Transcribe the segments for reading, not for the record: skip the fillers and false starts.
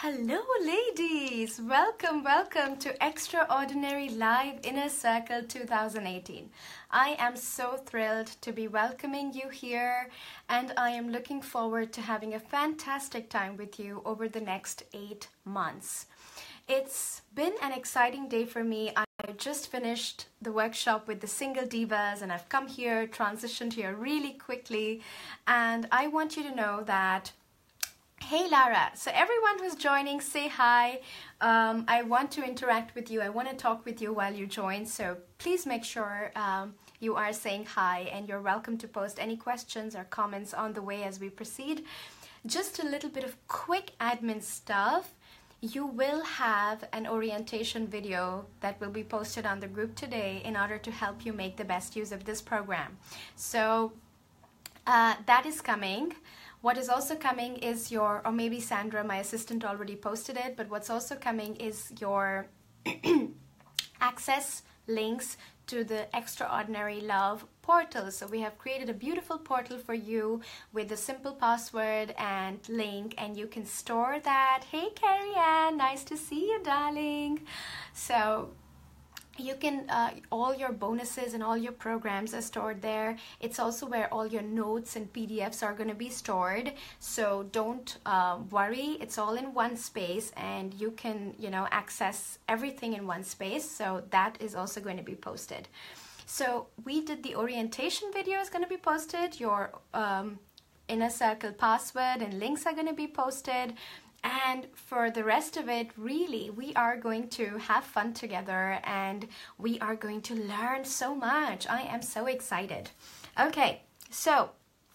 Hello, ladies! Welcome to Extraordinary Live Inner Circle 2018. I am so thrilled to be welcoming you here, and I am looking forward to having a fantastic time with you over the next 8 months. It's been an exciting day for me. I just finished the workshop with the Single Divas, and I've come here, transitioned here really quickly, and I want you to know that hey Lara, so everyone who's joining, say hi. I want to interact with you. I want to talk with you while you join, so please make sure you are saying hi, and you're welcome to post any questions or comments on the way as we proceed. Just a little bit of quick admin stuff. You will have an orientation video that will be posted on the group today in order to help you make the best use of this program. So that is coming. What is also coming is or maybe Sandra, my assistant, already posted it, but what's also coming is your access links to the Extraordinary Love portal. So we have created a beautiful portal for you with a simple password and link, and you can store that. Hey Carrie Ann, nice to see you, darling. So you can, all your bonuses and all your programs are stored there. It's also where all your notes and PDFs are going to be stored. So don't worry, it's all in one space, and you can, access everything in one space. So that is also going to be posted. So we did the orientation video is going to be posted. Your Inner Circle password and links are going to be posted. And for the rest of it, really, we are going to have fun together, and we are going to learn so much. I am so excited. Okay, so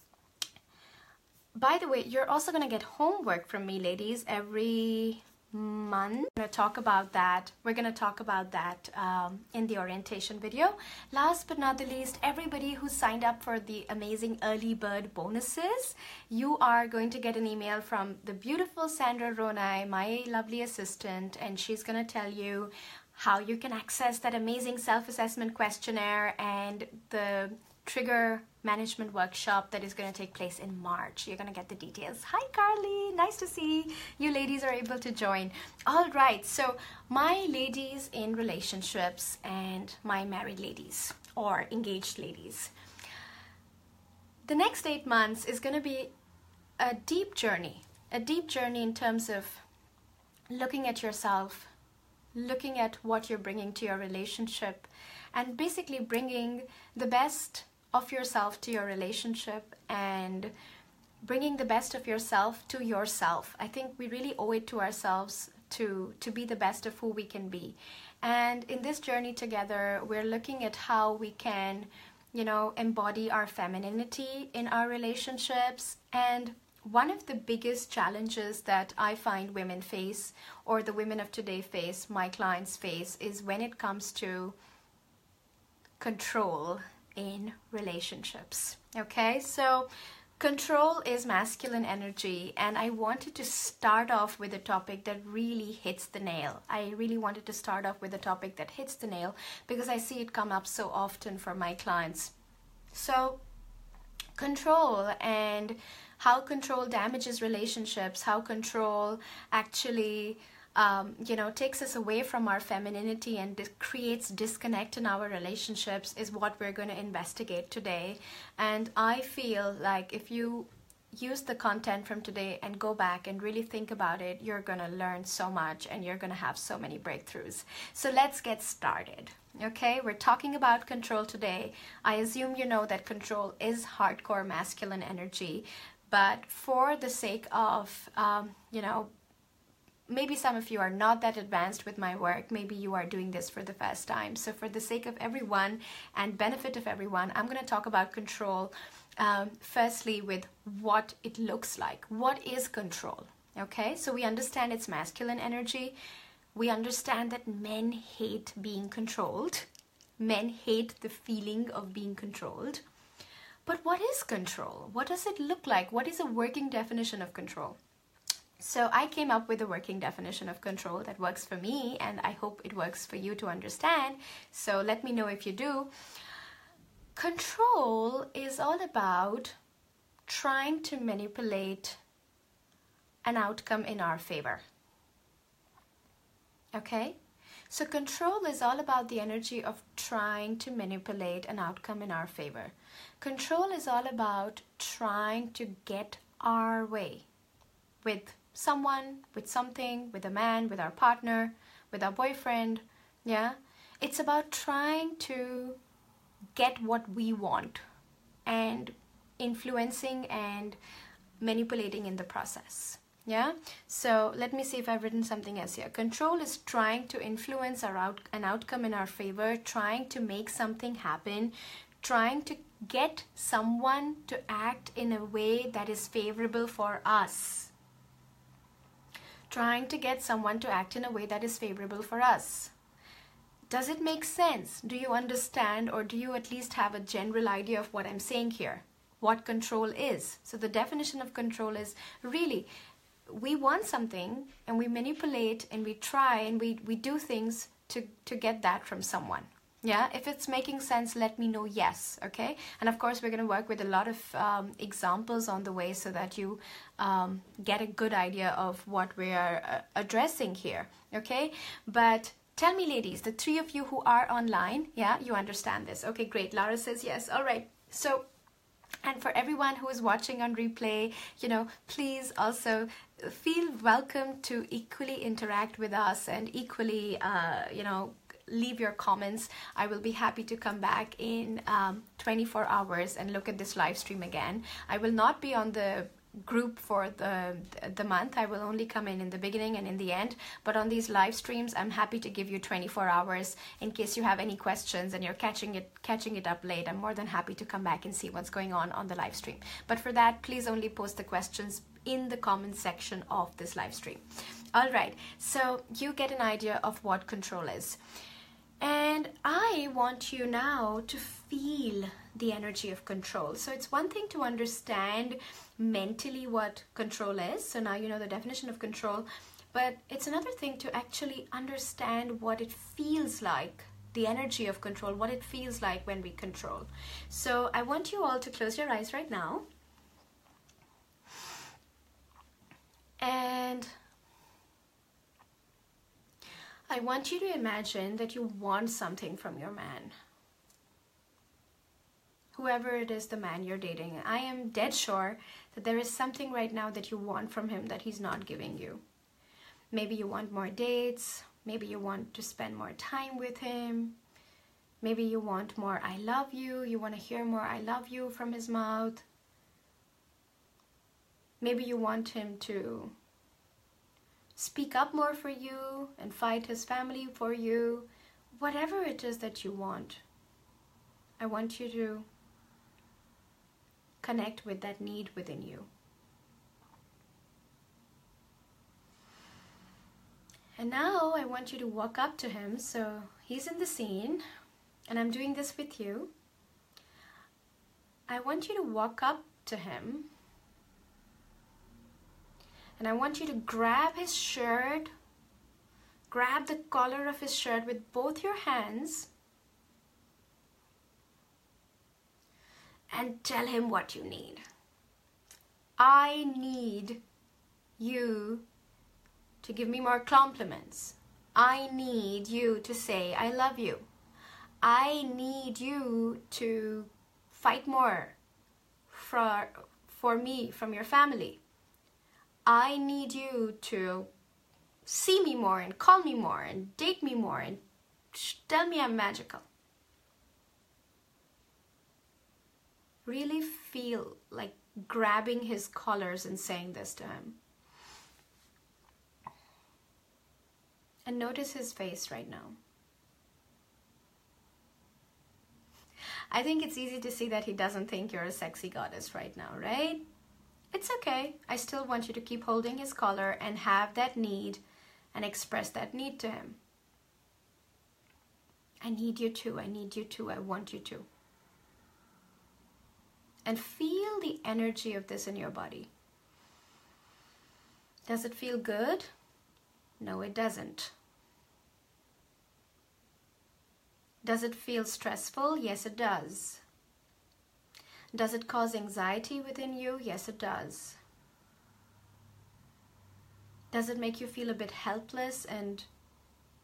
by the way, you're also going to get homework from me, ladies, every month. We're going to talk about that. We're going to talk about that in the orientation video. Last but not the least, everybody who signed up for the amazing early bird bonuses, you are going to get an email from the beautiful Sandra Ronai, my lovely assistant, and she's going to tell you how you can access that amazing self-assessment questionnaire and the trigger management workshop that is going to take place in March. You're going to get the details. Hi Carly, nice to see you ladies are able to join. All right, so my ladies in relationships and my married ladies or engaged ladies, the next 8 months is going to be a deep journey in terms of looking at yourself, looking at what you're bringing to your relationship, and basically bringing the best of yourself to your relationship and bringing the best of yourself to yourself. I think we really owe it to ourselves to be the best of who we can be. And in this journey together, we're looking at how we can, embody our femininity in our relationships. And one of the biggest challenges that I find women face, or the women of today face, my clients face, is when it comes to control in relationships. Okay, so control is masculine energy, and I wanted to start off with a topic that really hits the nail. I really wanted to start off with a topic that hits the nail because I see it come up so often for my clients. So control, and how control damages relationships, how control actually takes us away from our femininity and creates disconnect in our relationships is what we're going to investigate today. And I feel like if you use the content from today and go back and really think about it, you're going to learn so much and you're going to have so many breakthroughs. So let's get started. Okay, we're talking about control today. I assume you know that control is hardcore masculine energy, but for the sake of, maybe some of you are not that advanced with my work. Maybe you are doing this for the first time. So for the sake of everyone and benefit of everyone, I'm going to talk about control firstly with what it looks like. What is control? Okay, so we understand it's masculine energy. We understand that men hate being controlled. Men hate the feeling of being controlled. But what is control? What does it look like? What is a working definition of control? So I came up with a working definition of control that works for me, and I hope it works for you to understand. So let me know if you do. Control is all about trying to manipulate an outcome in our favor. Okay? So control is all about the energy of trying to manipulate an outcome in our favor. Control is all about trying to get our way with someone, with something, with a man, with our partner, with our boyfriend. Yeah? It's about trying to get what we want and influencing and manipulating in the process. Yeah, so let me see if I've written something else here. Control is trying to influence an outcome in our favor, trying to make something happen, trying to get someone to act in a way that is favorable for us. Trying to get someone to act in a way that is favorable for us. Does it make sense? Do you understand, or do you at least have a general idea of what I'm saying here? What control is? So the definition of control is really, we want something and we manipulate and we try and we do things to get that from someone. Yeah, if it's making sense, let me know yes, okay? And of course, we're going to work with a lot of examples on the way so that you get a good idea of what we are addressing here, okay? But tell me, ladies, the three of you who are online, yeah, you understand this. Okay, great. Lara says yes. All right. So, and for everyone who is watching on replay, you know, please also feel welcome to equally interact with us and equally, you know, leave your comments. I will be happy to come back in 24 hours and look at this live stream again. I will not be on the group for the month. I will only come in the beginning and in the end, but on these live streams I'm happy to give you 24 hours in case you have any questions and you're catching it up late. I'm more than happy to come back and see what's going on the live stream. But for that, please only post the questions in the comment section of this live stream. All right, so you get an idea of what control is. And I want you now to feel the energy of control. So it's one thing to understand mentally what control is. So now you know the definition of control, but it's another thing to actually understand what it feels like, the energy of control, what it feels like when we control. So I want you all to close your eyes right now. And I want you to imagine that you want something from your man. Whoever it is, the man you're dating. I am dead sure that there is something right now that you want from him that he's not giving you. Maybe you want more dates. Maybe you want to spend more time with him. Maybe you want more I love you. You want to hear more I love you from his mouth. Maybe you want him to speak up more for you and fight his family for you. Whatever it is that you want, I want you to connect with that need within you. And now I want you to walk up to him. So he's in the scene and I'm doing this with you. I want you to walk up to him and I want you to grab his shirt, grab the collar of his shirt with both your hands and tell him what you need. I need you to give me more compliments. I need you to say I love you. I need you to fight more for me from your family. I need you to see me more and call me more and date me more and tell me I'm magical. Really feel like grabbing his collars and saying this to him. And notice his face right now. I think it's easy to see that he doesn't think you're a sexy goddess right now, right? It's okay. I still want you to keep holding his collar and have that need and express that need to him. I need you to, I need you to, I want you to. And feel the energy of this in your body. Does it feel good? No, it doesn't. Does it feel stressful? Yes, it does. Does it cause anxiety within you? Yes, it does. Does it make you feel a bit helpless and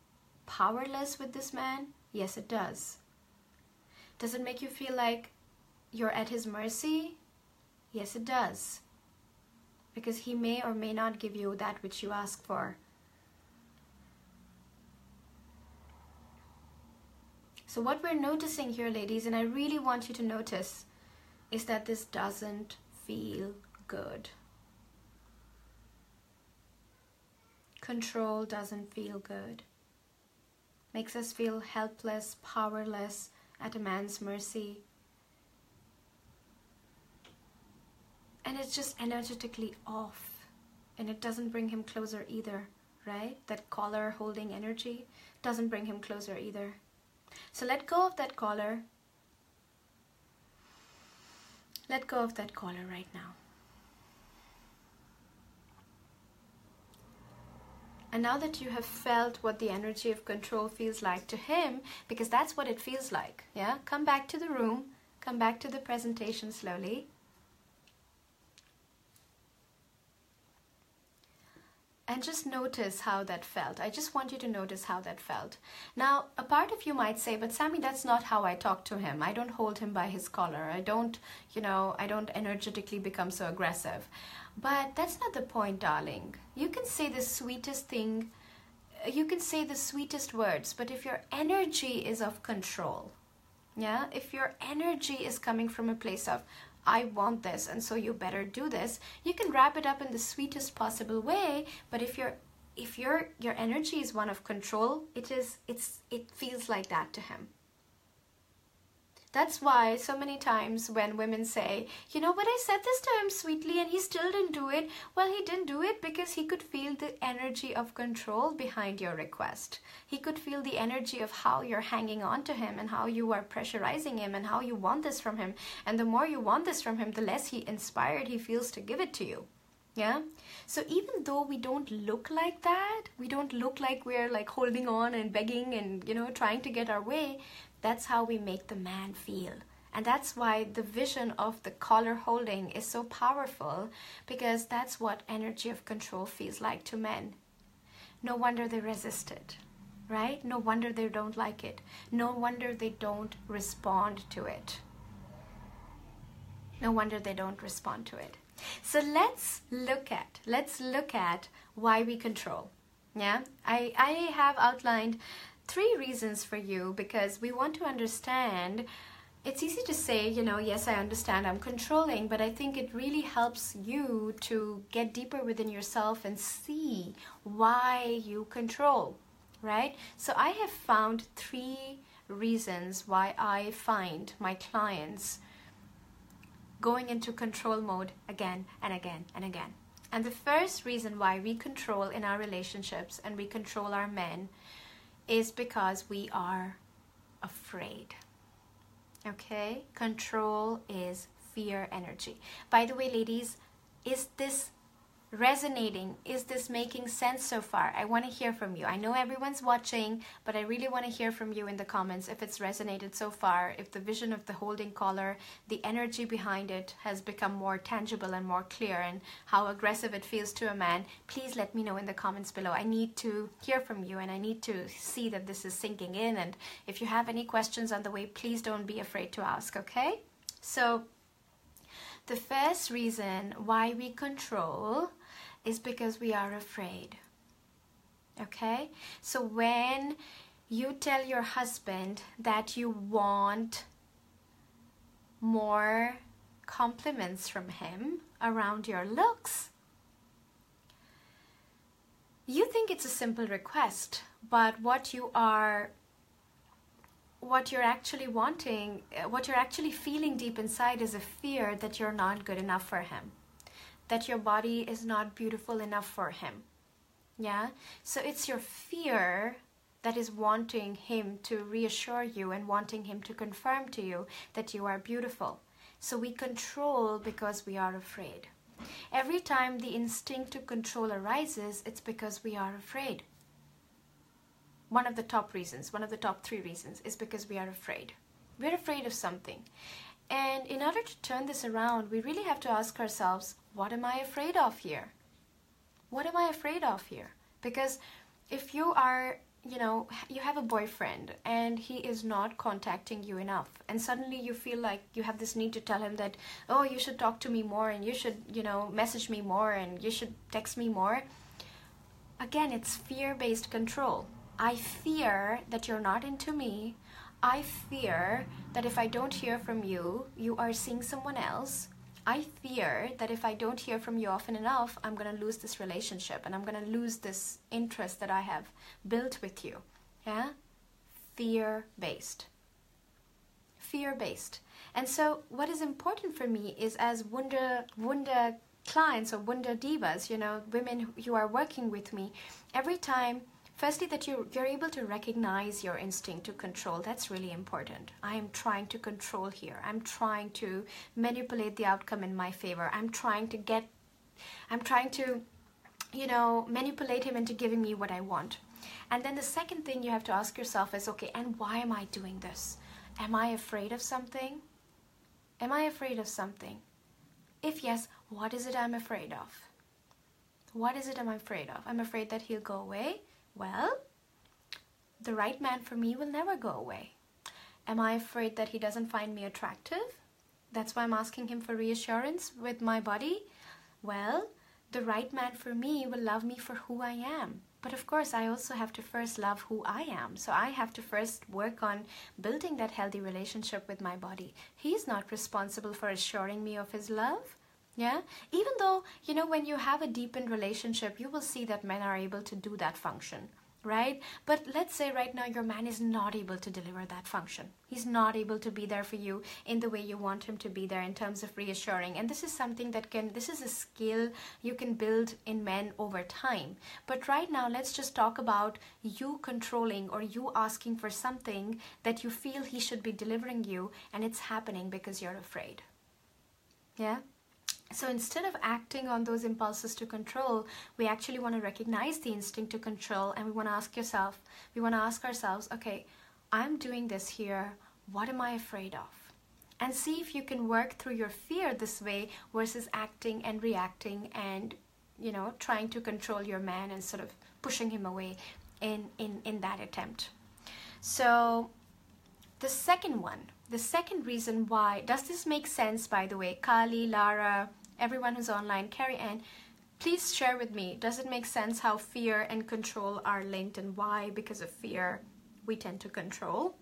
powerless with this man? Yes, it does. Does it make you feel like you're at his mercy? Yes, it does. Because he may or may not give you that which you ask for. So what we're noticing here, ladies, and I really want you to notice, is that this doesn't feel good. Control doesn't feel good. Makes us feel helpless, powerless, at a man's mercy. And it's just energetically off. And it doesn't bring him closer either, right? That collar holding energy doesn't bring him closer either. So let go of that collar. Let go of that collar right now. And now that you have felt what the energy of control feels like to him, because that's what it feels like, yeah? Come back to the room, come back to the presentation slowly. And just notice how that felt. I just want you to notice how that felt. Now, a part of you might say, but Sammy, that's not how I talk to him. I don't hold him by his collar. I don't energetically become so aggressive. But that's not the point, darling. You can say the sweetest thing, you can say the sweetest words, but if your energy is of control, yeah, if your energy is coming from a place of, I want this, and so you better do this, you can wrap it up in the sweetest possible way. But if your energy is one of control, it feels like that to him. That's why so many times when women say, you know, but I said this to him sweetly and he still didn't do it. Well, he didn't do it because he could feel the energy of control behind your request. He could feel the energy of how you're hanging on to him and how you are pressurizing him and how you want this from him. And the more you want this from him, the less inspired he feels to give it to you. Yeah. So even though we don't look like that, we don't look like we're like holding on and begging and, you know, trying to get our way, that's how we make the man feel. And that's why the vision of the collar holding is so powerful, because that's what energy of control feels like to men. No wonder they resist it, right? No wonder they don't like it. No wonder they don't respond to it. No wonder they don't respond to it. So let's look at why we control. Yeah, I have outlined 3 reasons for you, because we want to understand. It's easy to say, you know, yes, I understand I'm controlling, but I think it really helps you to get deeper within yourself and see why you control, right? So I have found 3 reasons why I find my clients going into control mode again and again and again. And the first reason why we control in our relationships and we control our men is because we are afraid. Okay? Control is fear energy. By the way, ladies, is this resonating? Is this making sense so far? I want to hear from you. I know everyone's watching, but I really want to hear from you in the comments if it's resonated so far, if the vision of the holding collar, the energy behind it has become more tangible and more clear, and how aggressive it feels to a man. Please let me know in the comments below. I need to hear from you and I need to see that this is sinking in. And if you have any questions on the way, please don't be afraid to ask, okay? So the first reason why we control is because we are afraid. Okay? So when you tell your husband that you want more compliments from him around your looks, you think it's a simple request, but what you're actually wanting, what you're actually feeling deep inside is a fear that you're not good enough for him, that your body is not beautiful enough for him. Yeah? So it's your fear that is wanting him to reassure you and wanting him to confirm to you that you are beautiful. So we control because we are afraid. Every time the instinct to control arises, it's because we are afraid. One of the top 3 reasons is because we are afraid. We're afraid of something. And in order to turn this around, we really have to ask ourselves, what am I afraid of here? What am I afraid of here? Because if you are you know, you have a boyfriend and he is not contacting you enough, and suddenly you feel like you have this need to tell him that, oh, you should talk to me more, and you should, you know, message me more, and you should text me more. Again, it's fear-based control. I fear that you're not into me. I fear that if I don't hear from you, you are seeing someone else. I fear that if I don't hear from you often enough, I'm going to lose this relationship, and I'm going to lose this interest that I have built with you. Yeah? Fear-based. Fear-based. And so what is important for me is, as Wunder clients or Wunder divas, you know, women who are working with me, every time, firstly, that you're able to recognize your instinct to control. That's really important. I am trying to control here. I'm trying to manipulate the outcome in my favor. I'm trying to, you know, manipulate him into giving me what I want. And then the second thing you have to ask yourself is, okay, and why am I doing this? Am I afraid of something? Am I afraid of something? If yes, what is it I'm afraid of? What is it I'm afraid of? I'm afraid that he'll go away. Well, the right man for me will never go away. Am I afraid that he doesn't find me attractive? That's why I'm asking him for reassurance with my body. Well, the right man for me will love me for who I am. But of course, I also have to first love who I am. So I have to first work on building that healthy relationship with my body. He's not responsible for assuring me of his love. Yeah, even though, you know, when you have a deepened relationship, you will see that men are able to do that function, right? But let's say right now your man is not able to deliver that function. He's not able to be there for you in the way you want him to be there in terms of reassuring. And this is something that this is a skill you can build in men over time. But right now, let's just talk about you controlling or you asking for something that you feel he should be delivering you, and it's happening because you're afraid. Yeah? So instead of acting on those impulses to control, we actually want to recognize the instinct to control, and we want to ask ourselves, okay, I'm doing this here. What am I afraid of? And see if you can work through your fear this way versus acting and reacting and, you know, trying to control your man and sort of pushing him away in that attempt. So the second reason why, does this make sense, by the way? Kali, Lara, everyone who's online, Carrie Ann, please share with me, does it make sense how fear and control are linked, and why, because of fear, we tend to control?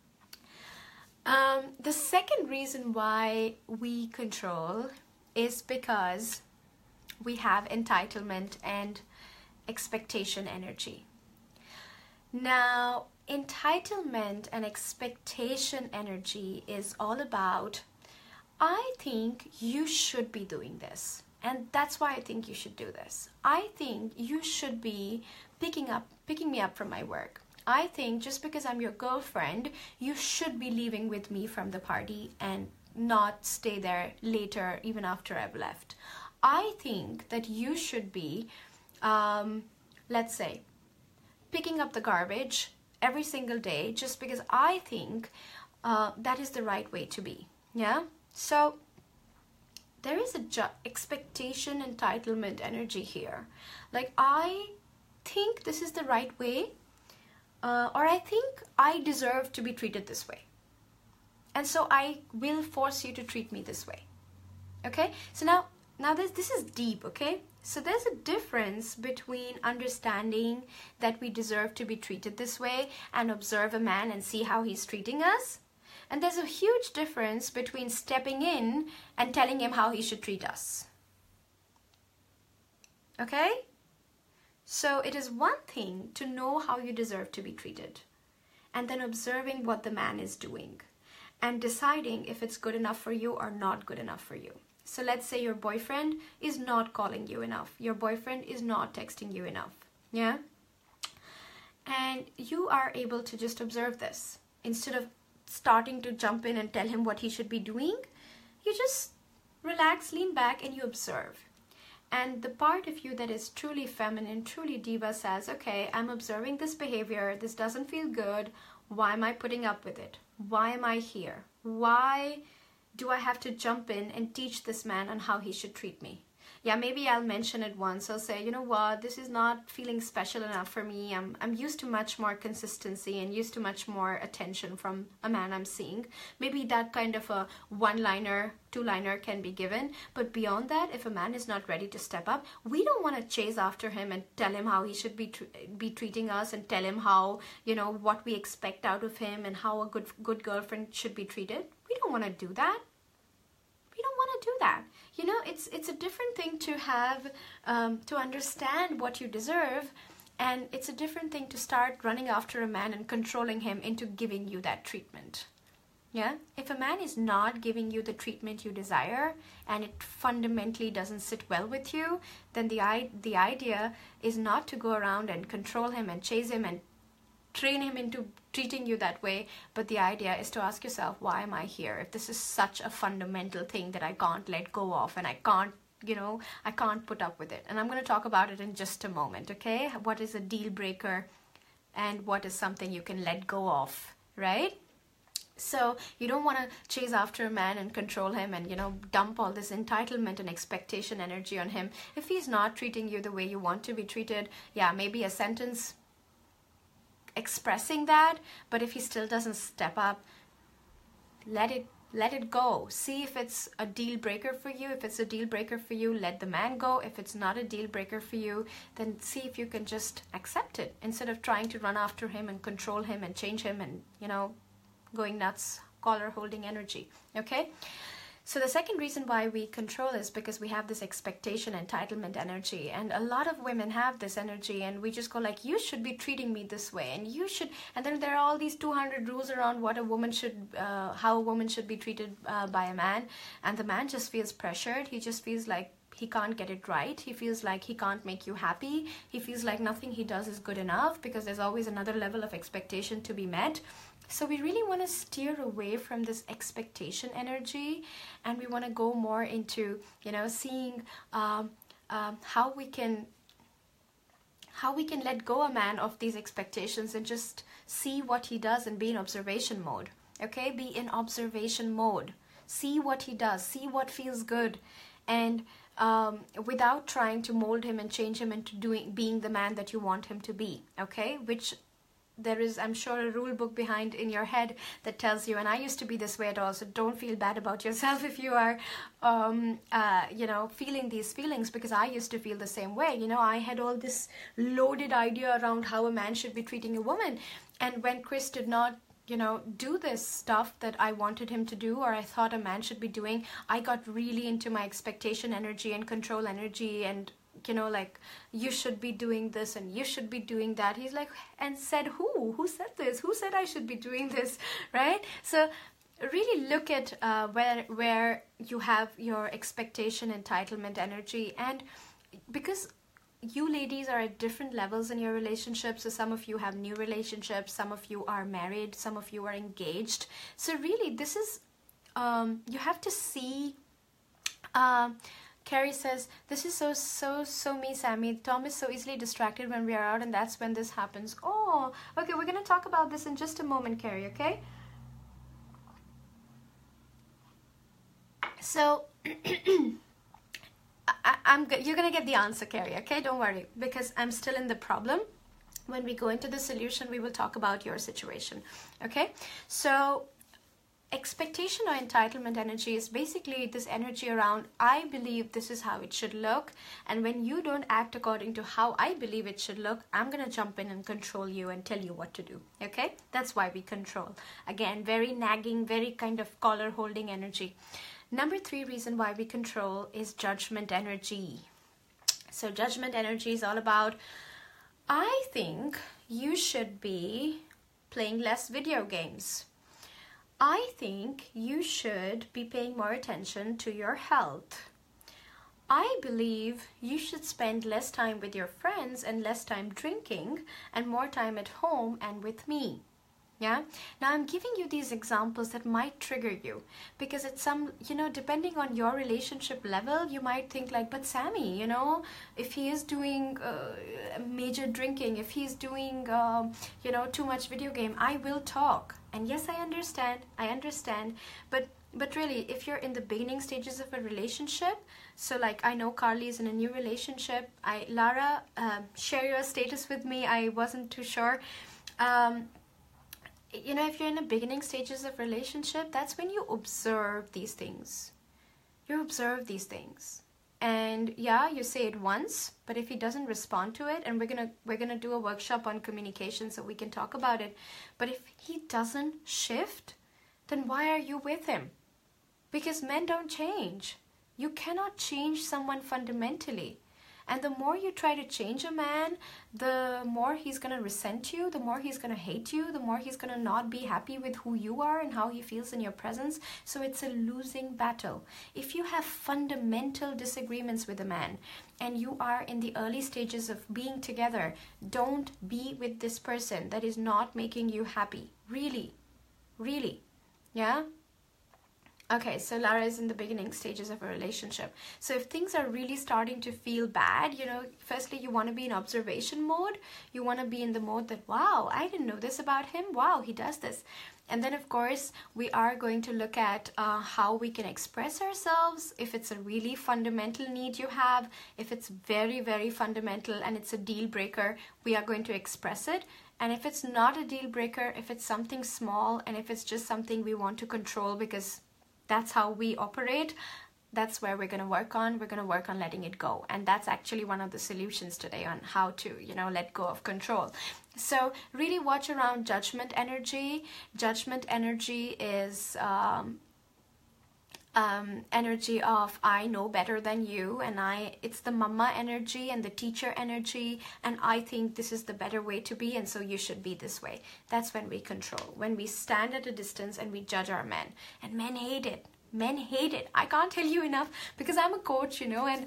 The second reason why we control is because we have entitlement and expectation energy. Now, entitlement and expectation energy is all about, I think you should be doing this, and that's why I think you should do this. I think you should be picking me up from my work. I think just because I'm your girlfriend, you should be leaving with me from the party and not stay there later, even after I've left. I think that you should be, let's say, picking up the garbage every single day just because I think that is the right way to be. Yeah? So there is a expectation entitlement energy here. Like, I think this is the right way, or I think I deserve to be treated this way. And so I will force you to treat me this way. Okay? So now this is deep, okay? So there's a difference between understanding that we deserve to be treated this way and observe a man and see how he's treating us. And there's a huge difference between stepping in and telling him how he should treat us. Okay? So it is one thing to know how you deserve to be treated, and then observing what the man is doing and deciding if it's good enough for you or not good enough for you. So let's say your boyfriend is not calling you enough. Your boyfriend is not texting you enough. Yeah? And you are able to just observe this. Instead of starting to jump in and tell him what he should be doing, you just relax, lean back, and you observe. And the part of you that is truly feminine, truly diva says, okay, I'm observing this behavior. This doesn't feel good. Why am I putting up with it? Why am I here? Why do I have to jump in and teach this man on how he should treat me? Yeah, maybe I'll mention it once. I'll say, you know what, this is not feeling special enough for me. I'm used to much more consistency and used to much more attention from a man I'm seeing. Maybe that kind of a one-liner, two-liner can be given. But beyond that, if a man is not ready to step up, we don't want to chase after him and tell him how he should be treating us, and tell him how, you know, what we expect out of him and how a good girlfriend should be treated. We don't want to do that. We don't want to do that. You know, it's a different thing to have, to understand what you deserve, and it's a different thing to start running after a man and controlling him into giving you that treatment. Yeah, if a man is not giving you the treatment you desire and it fundamentally doesn't sit well with you, then the idea is not to go around and control him and chase him and train him into treating you that way, but the idea is to ask yourself, why am I here? If this is such a fundamental thing that I can't let go of, and I can't, you know, I can't put up with it. And I'm going to talk about it in just a moment, okay? What is a deal breaker and what is something you can let go of, right? So you don't want to chase after a man and control him and, you know, dump all this entitlement and expectation energy on him. If he's not treating you the way you want to be treated, yeah, maybe a sentence expressing that, but if he still doesn't step up, let it go. See if it's a deal breaker for you. If it's a deal breaker for you, let the man go. If it's not a deal breaker for you, then see if you can just accept it instead of trying to run after him and control him and change him and, you know, going nuts, collar holding energy. Okay? So the second reason why we control is because we have this expectation, entitlement energy, and a lot of women have this energy, and we just go like, you should be treating me this way, and you should, and then there are all these 200 rules around what a woman should, how a woman should be treated by a man, and the man just feels pressured. He just feels like he can't get it right. He feels like he can't make you happy. He feels like nothing he does is good enough because there's always another level of expectation to be met. So we really want to steer away from this expectation energy, and we want to go more into, you know, seeing how we can let go a man of these expectations and just see what he does and be in observation mode. Okay, be in observation mode. See what he does. See what feels good, and without trying to mold him and change him into being the man that you want him to be. Okay, which there is, I'm sure, a rule book behind in your head that tells you, and I used to be this way at all, so don't feel bad about yourself if you are, you know, feeling these feelings, because I used to feel the same way. You know, I had all this loaded idea around how a man should be treating a woman, and when Chris did not, you know, do this stuff that I wanted him to do, or I thought a man should be doing, I got really into my expectation energy and control energy, and, you know, like, you should be doing this and you should be doing that. He's like, and said who said this? Who said I should be doing this? Right? So really look at where you have your expectation, entitlement energy, and because you ladies are at different levels in your relationships. So some of you have new relationships, some of you are married, some of you are engaged. So really this is, you have to see, Carrie says, this is so me, Sammy. Tom is so easily distracted when we are out, and that's when this happens. Oh, okay, we're going to talk about this in just a moment, Carrie, okay? So, I'm good. You're going to get the answer, Carrie, okay? Don't worry, because I'm still in the problem. When we go into the solution, we will talk about your situation, okay? So, expectation or entitlement energy is basically this energy around, I believe this is how it should look, and when you don't act according to how I believe it should look, I'm gonna jump in and control you and tell you what to do. Okay, that's why we control. Again, very nagging, very kind of collar holding energy. Number 3 reason why we control is judgment energy. So judgment energy is all about, I think you should be playing less video games. I think you should be paying more attention to your health. I believe you should spend less time with your friends and less time drinking and more time at home and with me. Yeah. Now I'm giving you these examples that might trigger you, because it's some, you know, depending on your relationship level, you might think like, but Sammy, you know, if he is doing major drinking, if he's doing, you know, too much video game, I will talk. And yes, I understand, but But really, if you're in the beginning stages of a relationship, so like I know Carly is in a new relationship. Lara, share your status with me. I wasn't too sure. You know, if you're in the beginning stages of relationship, that's when you observe these things. You observe these things. And yeah, you say it once, but if he doesn't respond to it, and we're gonna do a workshop on communication so we can talk about it. But if he doesn't shift, then why are you with him? Because men don't change. You cannot change someone fundamentally. And the more you try to change a man, the more he's going to resent you, the more he's going to hate you, the more he's going to not be happy with who you are and how he feels in your presence. So it's a losing battle. If you have fundamental disagreements with a man and you are in the early stages of being together, don't be with this person that is not making you happy. Really, really. Yeah? Okay, so Lara is in the beginning stages of a relationship. So if things are really starting to feel bad, you know, firstly, you want to be in observation mode. You want to be in the mode that, wow, I didn't know this about him. Wow, he does this. And then, of course, we are going to look at how we can express ourselves. If it's a really fundamental need you have, if it's very, very fundamental and it's a deal breaker, we are going to express it. And if it's not a deal breaker, if it's something small, and if it's just something we want to control because that's how we operate, that's where we're going to work on. We're going to work on letting it go. And that's actually one of the solutions today on how to, you know, let go of control. So really watch around judgment energy. Judgment energy is energy of I know better than you, and it's the mama energy and the teacher energy, and I think this is the better way to be, and so you should be this way. That's when we control, when we stand at a distance and we judge our men. And men hate it. Men hate it. I can't tell you enough, because I'm a coach, you know, and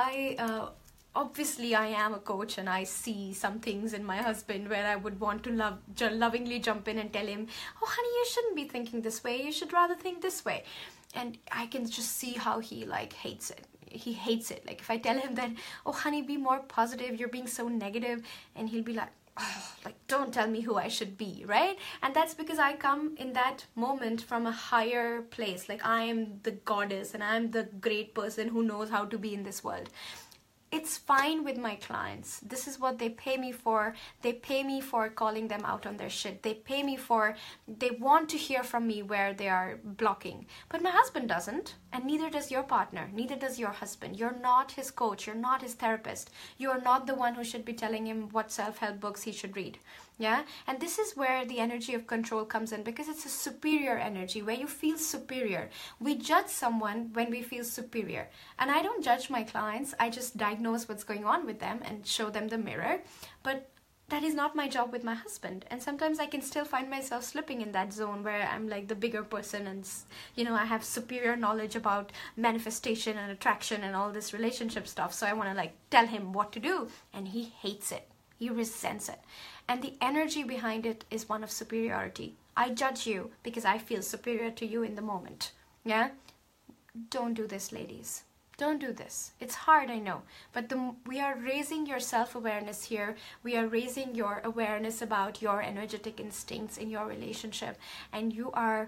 obviously I am a coach, and I see some things in my husband where I would want to lovingly jump in and tell him, oh honey, you shouldn't be thinking this way, you should rather think this way. And I can just see how he like hates it. He hates it. Like if I tell him that, oh honey, be more positive, you're being so negative, and he'll be like, oh, like don't tell me who I should be, right? And that's because I come in that moment from a higher place. Like I am the goddess and I'm the great person who knows how to be in this world. It's fine with my clients. This is what they pay me for. They pay me for calling them out on their shit. They pay me for, they want to hear from me where they are blocking. But my husband doesn't, and neither does your partner, neither does your husband. You're not his coach. You're not his therapist. You're not the one who should be telling him what self-help books he should read. Yeah, and this is where the energy of control comes in, because it's a superior energy where you feel superior. We judge someone when we feel superior, and I don't judge my clients. I just diagnose what's going on with them and show them the mirror. But that is not my job with my husband, and sometimes I can still find myself slipping in that zone where I'm like the bigger person, and you know, I have superior knowledge about manifestation and attraction and all this relationship stuff, so I want to like tell him what to do, and he hates it. He resents it. And the energy behind it is one of superiority. I judge you because I feel superior to you in the moment. Yeah? Don't do this, ladies. Don't do this. It's hard, I know. But we are raising your self-awareness here. We are raising your awareness about your energetic instincts in your relationship. And you are...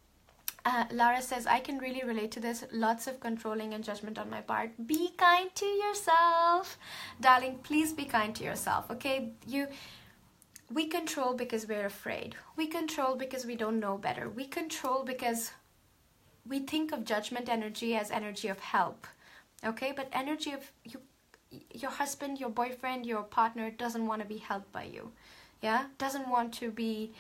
Lara says, I can really relate to this. Lots of controlling and judgment on my part. Be kind to yourself. Darling, please be kind to yourself, okay? We control because we're afraid. We control because we don't know better. We control because we think of judgment energy as energy of help, okay? But energy of your husband, your boyfriend, your partner doesn't want to be helped by you, yeah? Doesn't want to be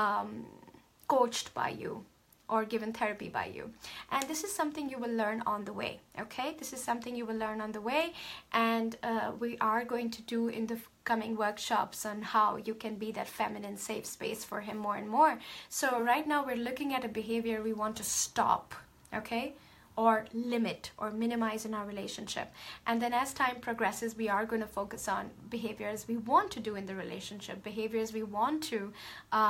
coached by you or given therapy by you. And this is something you will learn on the way, okay? This is something you will learn on the way, and we are going to do in the coming workshops on how you can be that feminine safe space for him more and more. So right now we're looking at a behavior we want to stop, okay? Or limit or minimize in our relationship. And then as time progresses, we are going to focus on behaviors we want to do in the relationship, behaviors we want to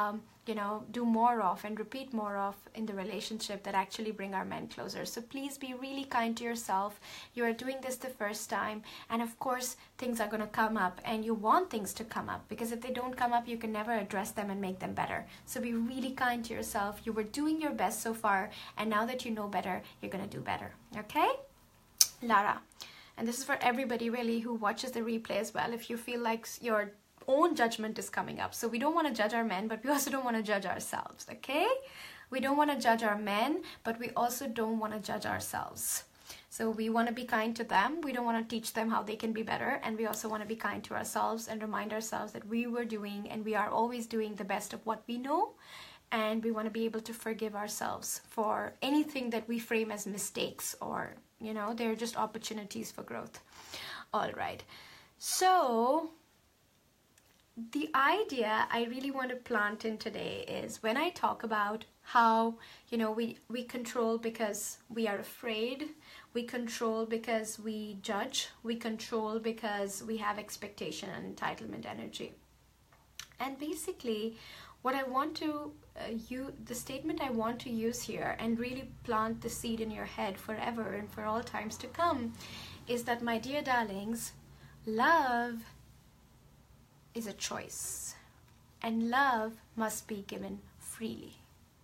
you know, do more of and repeat more of in the relationship that actually bring our men closer. So please be really kind to yourself. You are doing this the first time, and of course things are going to come up, and you want things to come up, because if they don't come up, you can never address them and make them better. So be really kind to yourself. You were doing your best so far, and now that you know better, you're going to do better. Okay, Lara? And this is for everybody really who watches the replay as well, if you feel like your own judgment is coming up. So we don't want to judge our men, but we also don't want to judge ourselves. Okay, we don't want to judge our men, but we also don't want to judge ourselves. So we want to be kind to them. We don't want to teach them how they can be better, and we also want to be kind to ourselves and remind ourselves that we were doing and we are always doing the best of what we know, and we want to be able to forgive ourselves for anything that we frame as mistakes, or you know, they're just opportunities for growth. All right, so the idea I really want to plant in today is when I talk about how, you know, we control because we are afraid, we control because we judge, we control because we have expectation and entitlement energy. And basically what I want to the statement I want to use here and really plant the seed in your head forever and for all times to come is that, my dear darlings, love is a choice, and love must be given freely.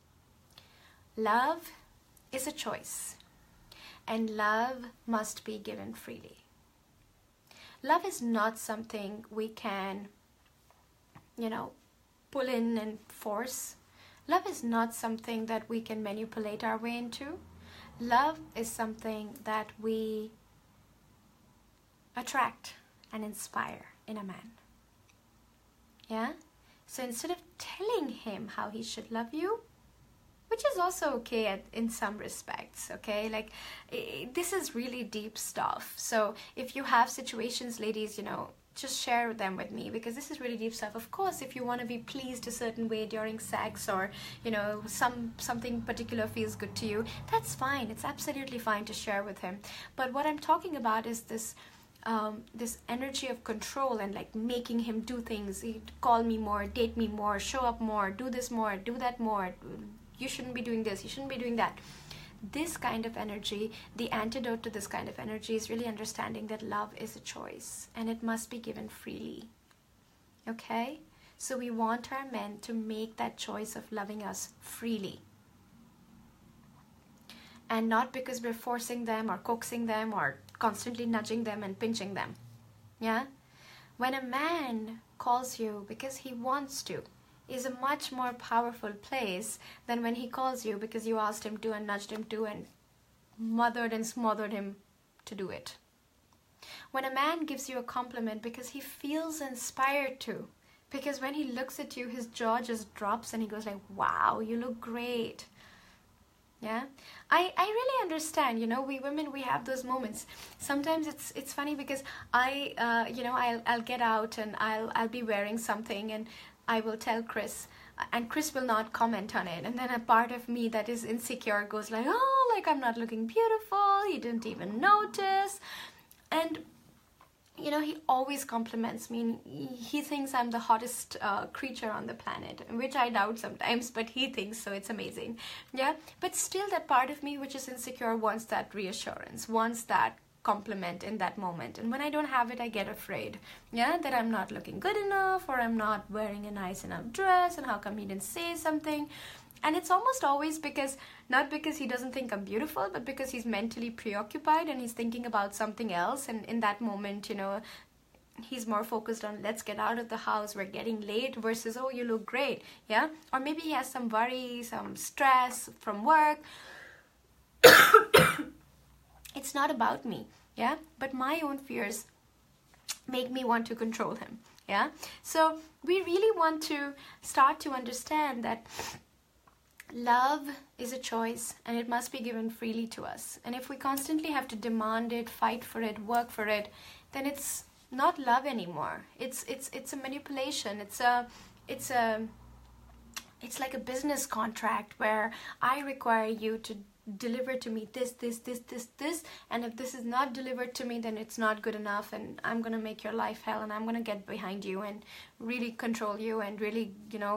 Love is a choice, and love must be given freely. Love is not something we can, you know, pull in and force. Love is not something that we can manipulate our way into. Love is something that we attract and inspire in a man. Yeah? So instead of telling him how he should love you, which is also okay in some respects, okay? Like, this is really deep stuff. So if you have situations, ladies, you know, just share them with me, because this is really deep stuff. Of course, if you want to be pleased a certain way during sex, or, you know, something particular feels good to you, that's fine. It's absolutely fine to share with him. But what I'm talking about is this energy of control and like making him do things. Call me more, date me more, show up more, do this more, do that more. You shouldn't be doing this, you shouldn't be doing that. This kind of energy, the antidote to this kind of energy is really understanding that love is a choice and it must be given freely. Okay? So we want our men to make that choice of loving us freely. And not because we're forcing them or coaxing them or constantly nudging them and pinching them. Yeah? When a man calls you because he wants to, is a much more powerful place than when he calls you because you asked him to and nudged him to and mothered and smothered him to do it. When a man gives you a compliment because he feels inspired to, because when he looks at you, his jaw just drops and he goes like, wow, you look great. Yeah, I really understand, you know, we women, we have those moments. Sometimes it's funny because I'll get out and I'll be wearing something and I will tell Chris, and Chris will not comment on it. And then a part of me that is insecure goes like, oh, like I'm not looking beautiful. He didn't even notice. And, you know, he always compliments me. He thinks I'm the hottest creature on the planet, which I doubt sometimes, but he thinks so. It's amazing. Yeah. But still that part of me, which is insecure, wants that reassurance, wants that compliment in that moment. And when I don't have it, I get afraid, yeah, that I'm not looking good enough, or I'm not wearing a nice enough dress, and how come he didn't say something. And it's almost always because, not because he doesn't think I'm beautiful, but because he's mentally preoccupied and he's thinking about something else. And in that moment, you know, he's more focused on, let's get out of the house, we're getting late, versus, oh, you look great. Yeah. Or maybe he has some worry, some stress from work. It's not about me, yeah, but my own fears make me want to control him, yeah. So we really want to start to understand that love is a choice and it must be given freely to us. And if we constantly have to demand it, fight for it, work for it, then it's not love anymore. It's a manipulation. It's like a business contract where I require you to deliver to me this, and if this is not delivered to me, then it's not good enough, and I'm gonna make your life hell, and I'm gonna get behind you and really control you and really, you know,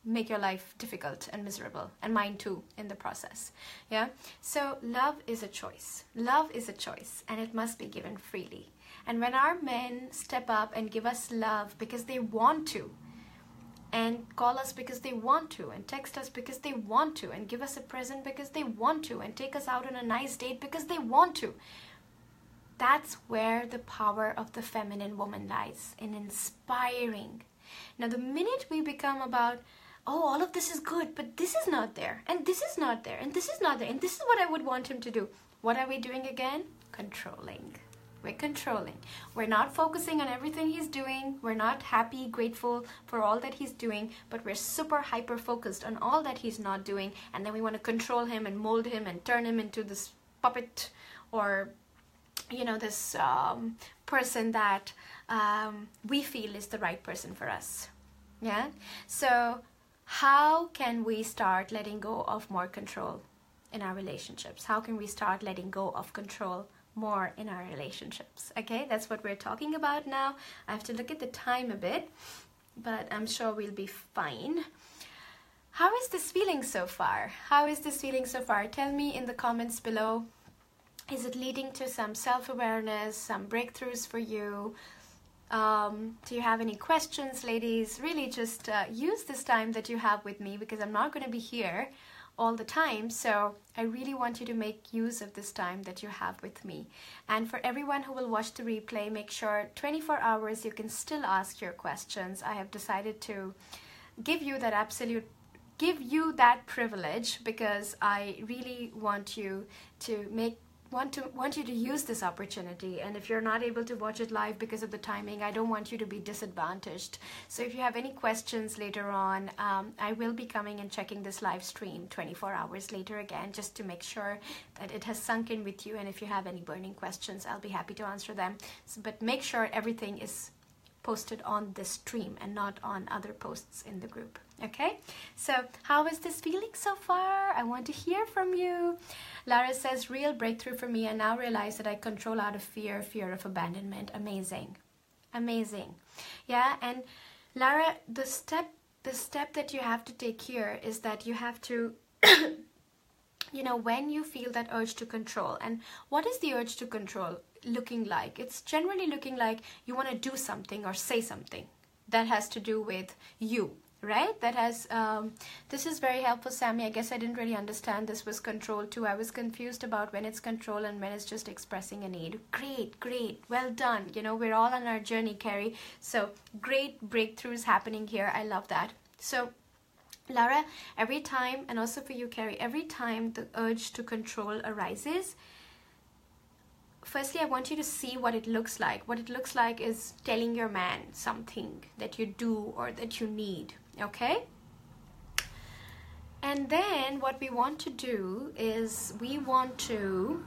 make your life difficult and miserable, and mine too in the process. Yeah, so love is a choice. Love is a choice, and it must be given freely. And when our men step up and give us love because they want to, and call us because they want to, and text us because they want to, and give us a present because they want to, and take us out on a nice date because they want to, that's where the power of the feminine woman lies, in inspiring. Now, the minute we become about, oh, all of this is good, but this is not there, and this is not there, and this is not there, and this is what I would want him to do, what are we doing again? Controlling. We're controlling. We're not focusing on everything he's doing. We're not happy, grateful for all that he's doing, but we're super hyper focused on all that he's not doing, and then we want to control him and mold him and turn him into this puppet, or this person that we feel is the right person for us. Yeah. So how can we start letting go of more control in our relationships? How can we start letting go of control more in our relationships? Okay, that's what we're talking about now. I have to look at the time a bit, but I'm sure we'll be fine. How is this feeling so far? How is this feeling so far? Tell me in the comments below. Is it leading to some self-awareness, some breakthroughs for you? Do you have any questions, ladies? Really just use this time that you have with me, because I'm not going to be here all the time, so I really want you to make use of this time that you have with me. And for everyone who will watch the replay, make sure 24 hours you can still ask your questions. I have decided to give you that privilege, because I really want you to want you to use this opportunity. And if you're not able to watch it live because of the timing, I don't want you to be disadvantaged. So if you have any questions later on, I will be coming and checking this live stream 24 hours later again, just to make sure that it has sunk in with you. And if you have any burning questions, I'll be happy to answer them. But make sure everything is posted on this stream and not on other posts in the group. Okay, so how is this feeling so far? I want to hear from you. Lara says, real breakthrough for me. I now realize that I control out of fear of abandonment. Amazing. Amazing. Yeah, and Lara, the step that you have to take here is that you have to when you feel that urge to control. And what is the urge to control looking like? It's generally looking like you want to do something or say something that has to do with you. Right? That has, this is very helpful, Sammy. I guess I didn't really understand this was control too. I was confused about when it's control and when it's just expressing a need. Great, great. Well done. We're all on our journey, Carrie. So great breakthroughs happening here. I love that. So Lara, every time, and also for you, Carrie, every time the urge to control arises, firstly, I want you to see what it looks like. What it looks like is telling your man something that you do or that you need. Okay? And then what we want to do is we want to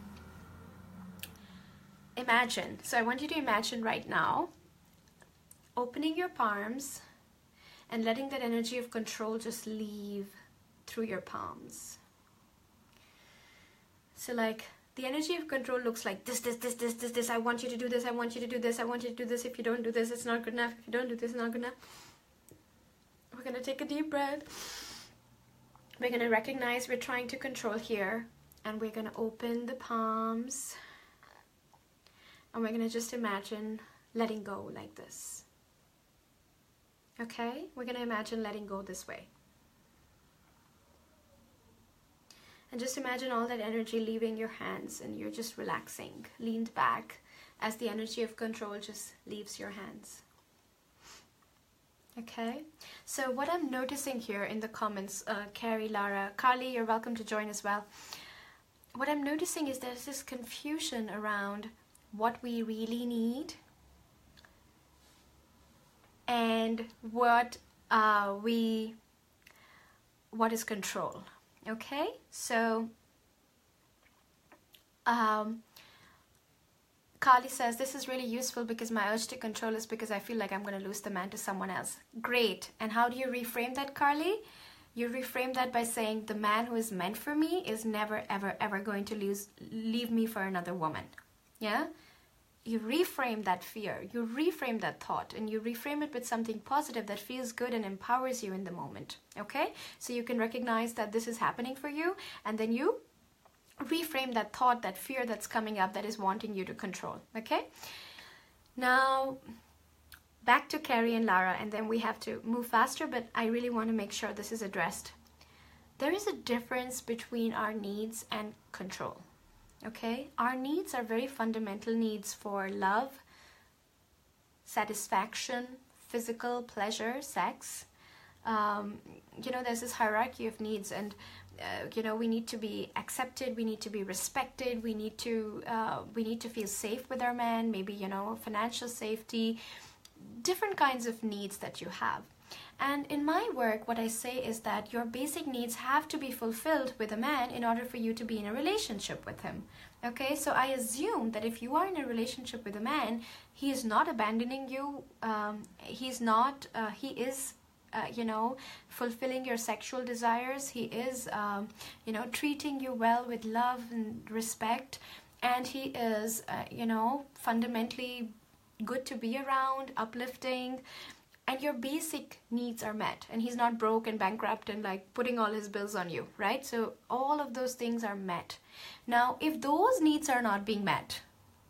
imagine. So I want you to imagine right now opening your palms and letting that energy of control just leave through your palms. So like, the energy of control looks like this. I want you to do this. I want you to do this. I want you to do this. If you don't do this, it's not good enough. If you don't do this, it's not good enough. We're going to take a deep breath. We're going to recognize we're trying to control here. And we're going to open the palms. And we're going to just imagine letting go like this. Okay? We're going to imagine letting go this way. And just imagine all that energy leaving your hands, and you're just relaxing, leaned back, as the energy of control just leaves your hands. Okay, so what I'm noticing here in the comments, Carrie, Lara, Carly, you're welcome to join as well. What I'm noticing is there's this confusion around what we really need and what is control. Okay, so Carly says, this is really useful because my urge to control is because I feel like I'm going to lose the man to someone else. Great. And how do you reframe that, Carly? You reframe that by saying the man who is meant for me is never, ever, ever going to leave me for another woman. Yeah? you reframe that fear, you reframe that thought, and you reframe it with something positive that feels good and empowers you in the moment. Okay, so you can recognize that this is happening for you, and then you reframe that thought, that fear that's coming up that is wanting you to control. Okay, now back to Carrie and Lara, and then we have to move faster, but I really want to make sure this is addressed. There is a difference between our needs and control. Okay, our needs are very fundamental needs for love, satisfaction, physical pleasure, sex. You know, there's this hierarchy of needs, and you know, we need to be accepted, we need to be respected, we need to feel safe with our man, maybe, you know, financial safety, different kinds of needs that you have. And in my work, what I say is that your basic needs have to be fulfilled with a man in order for you to be in a relationship with him. Okay, so I assume that if you are in a relationship with a man, he is not abandoning you. He is, you know, fulfilling your sexual desires. He is, you know, treating you well with love and respect. And he is, you know, fundamentally good to be around, uplifting. And your basic needs are met, and he's not broke and bankrupt and like putting all his bills on you, right? So all of those things are met. Now, if those needs are not being met,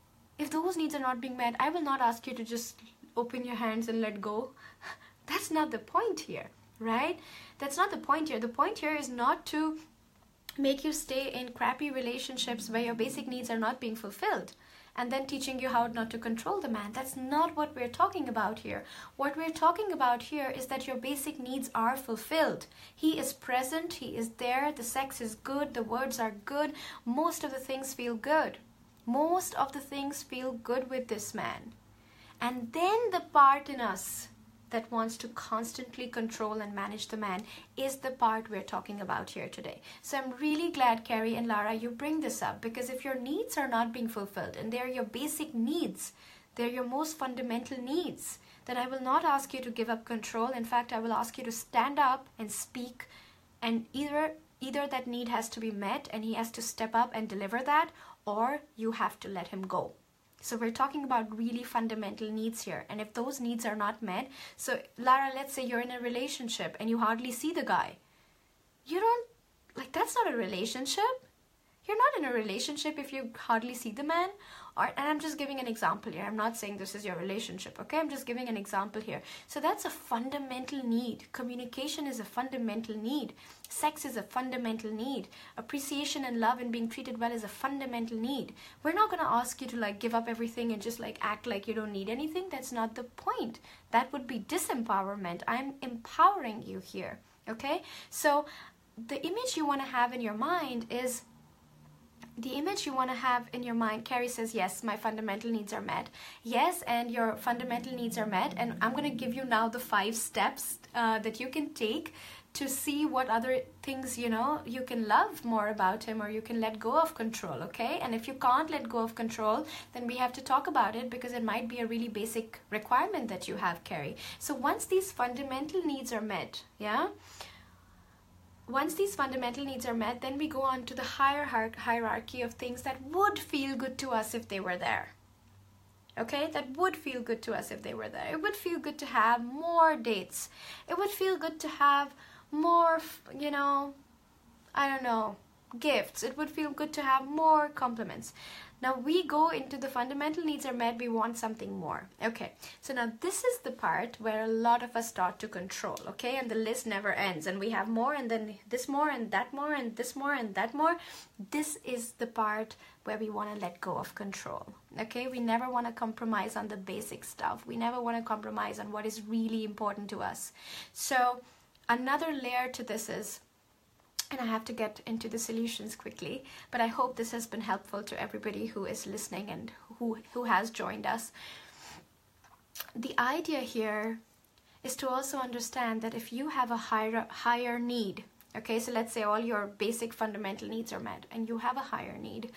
I will not ask you to just open your hands and let go. That's not the point here, right? That's not the point here. The point here is not to make you stay in crappy relationships where your basic needs are not being fulfilled, and then teaching you how not to control the man. That's not what we're talking about here. What we're talking about here is that your basic needs are fulfilled. He is present, he is there, the sex is good, the words are good, most of the things feel good. Most of the things feel good with this man. And then the part in us that wants to constantly control and manage the man is the part we're talking about here today. So I'm really glad, Carrie and Lara, you bring this up, because if your needs are not being fulfilled, and they're your basic needs, they're your most fundamental needs, then I will not ask you to give up control. In fact, I will ask you to stand up and speak, and either that need has to be met and he has to step up and deliver that, or you have to let him go. So we're talking about really fundamental needs here. And if those needs are not met, so Lara, let's say you're in a relationship and you hardly see the guy. You don't, like, that's not a relationship. You're not in a relationship if you hardly see the man. And I'm just giving an example here. I'm not saying this is your relationship, okay? I'm just giving an example here. So that's a fundamental need. Communication is a fundamental need. Sex is a fundamental need. Appreciation and love and being treated well is a fundamental need. We're not going to ask you to like give up everything and just like act like you don't need anything. That's not the point. That would be disempowerment. I'm empowering you here, okay? So the image you want to have in your mind is Carrie says, yes, my fundamental needs are met. Yes, and your fundamental needs are met. And I'm going to give you now the 5 steps that you can take to see what other things, you know, you can love more about him, or you can let go of control, okay? And if you can't let go of control, then we have to talk about it, because it might be a really basic requirement that you have, Carrie. So once these fundamental needs are met, yeah? Once these fundamental needs are met, then we go on to the higher hierarchy of things that would feel good to us if they were there. Okay, that would feel good to us if they were there. It would feel good to have more dates. It would feel good to have more, you know, I don't know, gifts. It would feel good to have more compliments. Now we go into the fundamental needs are met, we want something more. Okay, so now this is the part where a lot of us start to control, okay? And the list never ends, and we have more, and then this more, and that more, and this more, and that more. This is the part where we want to let go of control, okay? We never want to compromise on the basic stuff. We never want to compromise on what is really important to us. So another layer to this is, and I have to get into the solutions quickly, but I hope this has been helpful to everybody who is listening and who has joined us. The idea here is to also understand that if you have a higher need, okay, so let's say all your basic fundamental needs are met and you have a higher need,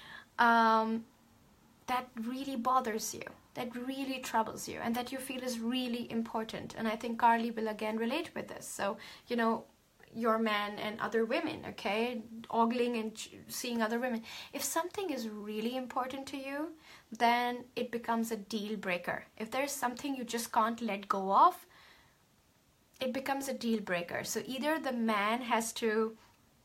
that really bothers you, that really troubles you, and that you feel is really important. And I think Carly will again relate with this. So, you know, your man and other women, okay? Ogling and seeing other women. If something is really important to you, then it becomes a deal breaker. If there's something you just can't let go of, it becomes a deal breaker. So either the man has to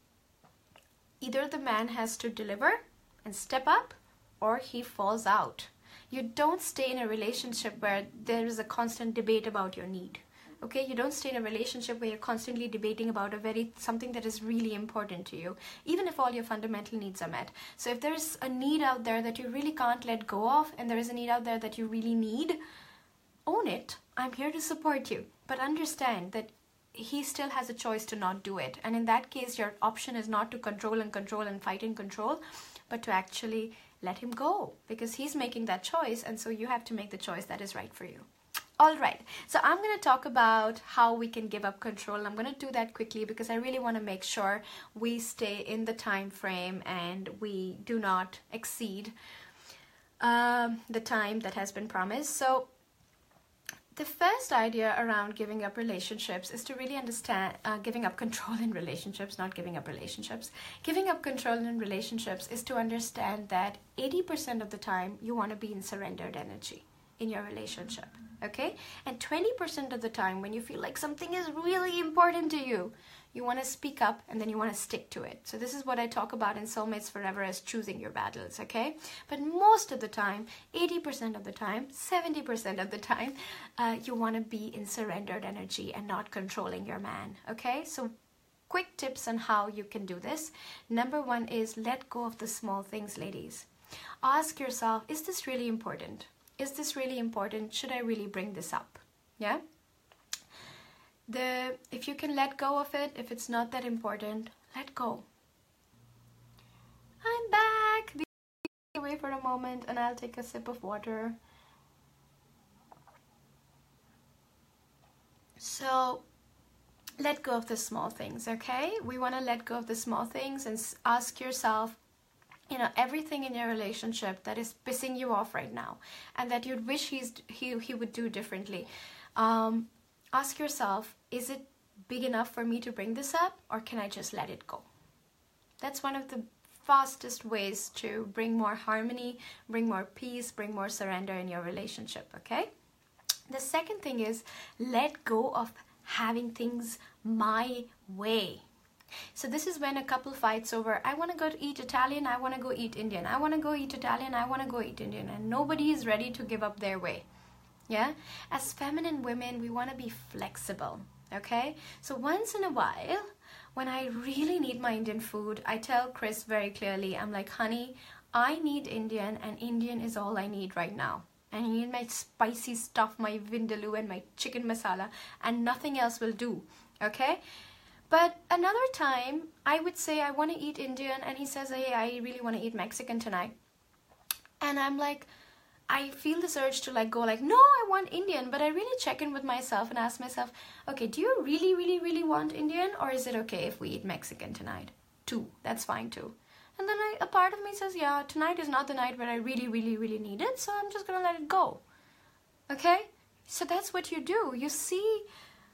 deliver and step up, or he falls out. You don't stay in a relationship where there is a constant debate about your need. Okay, you don't stay in a relationship where you're constantly debating about something that is really important to you, even if all your fundamental needs are met. So if there's a need out there that you really can't let go of, and there is a need out there that you really need, own it. I'm here to support you. But understand that he still has a choice to not do it. And in that case, your option is not to control and fight and control, but to actually let him go, because he's making that choice, and so you have to make the choice that is right for you. All right, so I'm going to talk about how we can give up control. And I'm going to do that quickly because I really want to make sure we stay in the time frame and we do not exceed the time that has been promised. So the first idea around giving up relationships is to really understand, giving up control in relationships, not giving up relationships. Giving up control in relationships is to understand that 80% of the time you want to be in surrendered energy in your relationship, okay? And 20% of the time when you feel like something is really important to you, you want to speak up and then you want to stick to it. So this is what I talk about in Soulmates Forever as choosing your battles, okay? But most of the time, 80% of the time, 70% of the time, you want to be in surrendered energy and not controlling your man, okay? So quick tips on how you can do this. Number one is let go of the small things, ladies. Ask yourself, is this really important? Is this really important? Should I really bring this up? Yeah? If you can let go of it, if it's not that important, let go. I'm back. Be away for a moment and I'll take a sip of water. So let go of the small things, okay? We want to let go of the small things and ask yourself, you know, everything in your relationship that is pissing you off right now and that you'd wish he would do differently. Ask yourself, is it big enough for me to bring this up, or can I just let it go? That's one of the fastest ways to bring more harmony, bring more peace, bring more surrender in your relationship, okay? The second thing is let go of having things my way. So this is when a couple fights over, I want to go to eat Italian, I want to go eat Indian, I want to go eat Italian, I want to go eat Indian, and nobody is ready to give up their way. Yeah, as feminine women, we want to be flexible, okay? So once in a while, when I really need my Indian food, I tell Chris very clearly, I'm like, honey, I need Indian, and Indian is all I need right now. And I need my spicy stuff, my vindaloo and my chicken masala, and nothing else will do, okay? But another time, I would say I want to eat Indian, and he says, hey, I really want to eat Mexican tonight. And I'm like, I feel this urge to like go like, no, I want Indian, but I really check in with myself and ask myself, okay, do you really, really, really want Indian, or is it okay if we eat Mexican tonight? Too, that's fine too. And then a part of me says, yeah, tonight is not the night where I really, really, really need it, so I'm just gonna let it go. Okay? So that's what you do. You see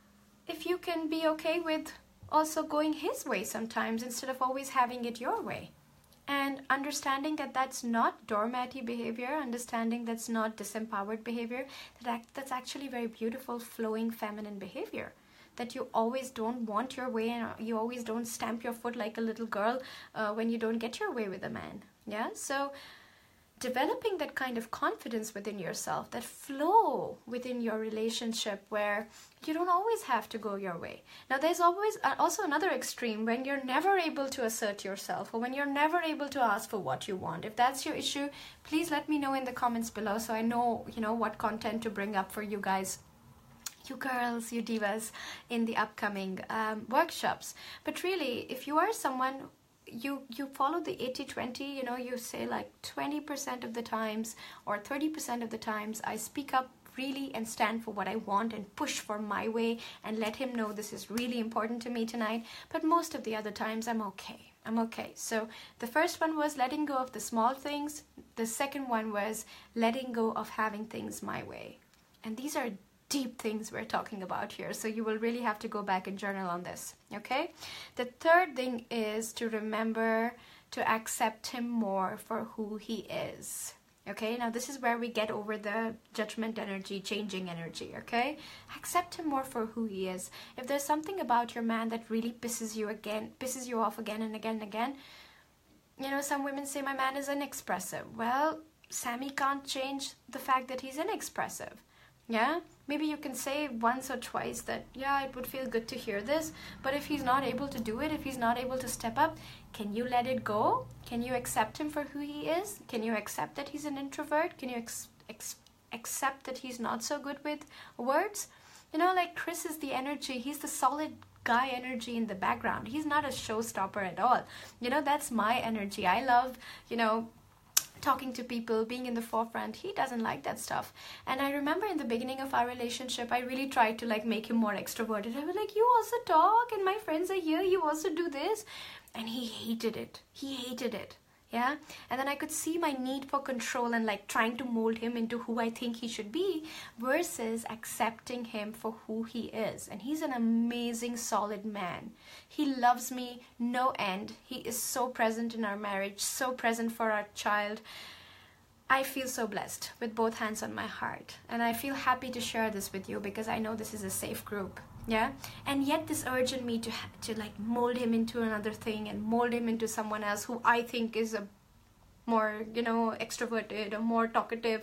if you can be okay with also going his way sometimes instead of always having it your way. And understanding that that's not doormatty behavior, understanding that's not disempowered behavior, that's actually very beautiful, flowing feminine behavior. That you always don't want your way and you always don't stamp your foot like a little girl when you don't get your way with a man. Yeah, so developing that kind of confidence within yourself, that flow within your relationship where you don't always have to go your way. Now there's always also another extreme when you're never able to assert yourself or when you're never able to ask for what you want. If that's your issue, please let me know in the comments below so I know, what content to bring up for you guys, you girls, you divas, in the upcoming workshops. But really, if you are someone, you follow the 80-20, you say like 20% of the times or 30% of the times I speak up really and stand for what I want and push for my way and let him know this is really important to me tonight. But most of the other times I'm okay. So the first one was letting go of the small things. The second one was letting go of having things my way. And these are deep things we're talking about here. So you will really have to go back and journal on this, okay? The third thing is to remember to accept him more for who he is. Okay, now this is where we get over the judgment energy, changing energy, okay? Accept him more for who he is. If there's something about your man that really pisses you off again and again and again, you know, some women say my man is inexpressive. Well, Sammy can't change the fact that he's inexpressive. Yeah, maybe you can say once or twice that, yeah, it would feel good to hear this, but if he's not able to do it, if he's not able to step up, can you let it go? Can you accept him for who he is? Can you accept that he's an introvert? Can you accept that he's not so good with words? You know, like Chris is the energy, he's the solid guy energy in the background. He's not a showstopper at all. You know, that's my energy. I love, you know, talking to people, being in the forefront. He doesn't like that stuff. And I remember in the beginning of our relationship, I really tried to like make him more extroverted. I was like, you also talk and my friends are here, you also do this. And he hated it. He hated it. Yeah. And then I could see my need for control and like trying to mold him into who I think he should be versus accepting him for who he is. And he's an amazing, solid man. He loves me no end. He is so present in our marriage, so present for our child. I feel so blessed with both hands on my heart. And I feel happy to share this with you because I know this is a safe group. Yeah, and yet this urge in me to like mold him into another thing and mold him into someone else who I think is a more, you know, extroverted or more talkative.